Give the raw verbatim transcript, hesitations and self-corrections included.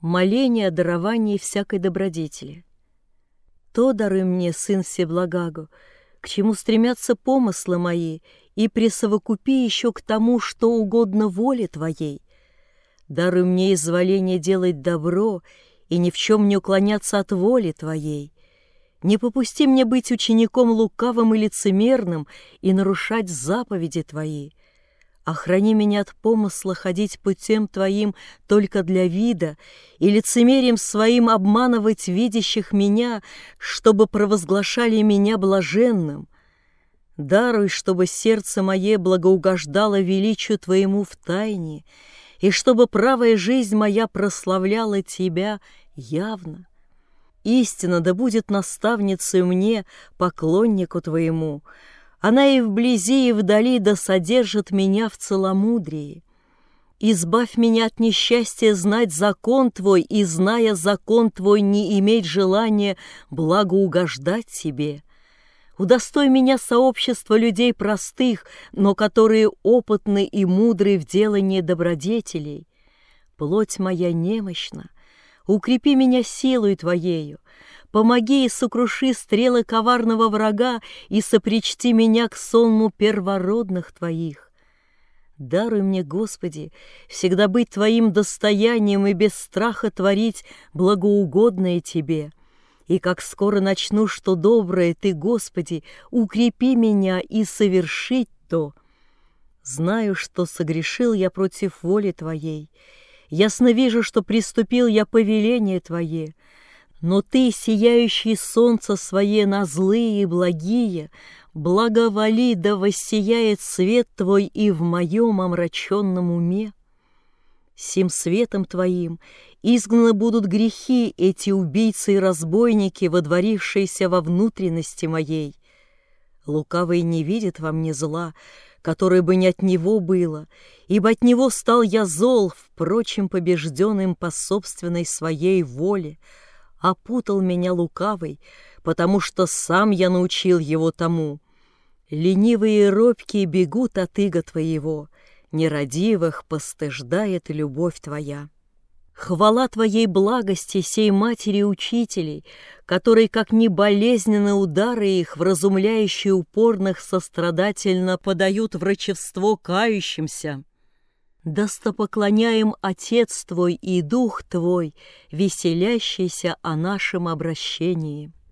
моление о даровании всякой добродетели. То даруй мне, Сын Всеблагаго, к чему стремятся помыслы мои, и присовокупи еще к тому, что угодно воле Твоей. Даруй мне изволение делать добро и ни в чем не уклоняться от воли Твоей. Не попусти мне быть учеником лукавым и лицемерным и нарушать заповеди Твои. Охрани меня от помысла ходить путем Твоим только для вида и лицемерием своим обманывать видящих меня, чтобы провозглашали меня блаженным. Даруй, чтобы сердце мое благоугождало величию Твоему в тайне, и чтобы правая жизнь моя прославляла Тебя явно. Истина да будет наставницей мне, поклоннику Твоему. Она и вблизи, и вдали да содержит меня в целомудрии. Избавь меня от несчастья знать закон Твой, и, зная закон Твой, не иметь желания благоугождать Тебе. Удостой меня сообщества людей простых, но которые опытны и мудры в делании добродетелей. Плоть моя немощна, укрепи меня силой Твоею, помоги и сокруши стрелы коварного врага и сопричти меня к сонму первородных Твоих. Даруй мне, Господи, всегда быть Твоим достоянием и без страха творить благоугодное Тебе. И как скоро начну, что доброе Ты, Господи, укрепи меня и совершить то. Знаю, что согрешил я против воли Твоей. Ясно вижу, что приступил я повеление Твое. Но Ты, сияющий солнце свое на злые и благие, благоволи, да воссияет свет Твой и в моем омраченном уме. Сим светом Твоим изгнаны будут грехи эти убийцы и разбойники, водворившиеся во внутренности моей. Лукавый не видит во мне зла, которое бы не от него было, ибо от него стал я зол, впрочем, побежденным по собственной своей воле. Опутал меня лукавый, потому что сам я научил его тому. Ленивые и робкие бегут от ига Твоего, нерадивых постыждает любовь Твоя. Хвала Твоей благости сей матери учителей, которые, как ни болезненны удары их, вразумляющие упорных сострадательно подают врачевство кающимся. Достопоклоняем Отец Твой и Дух Твой, веселящийся о нашем обращении.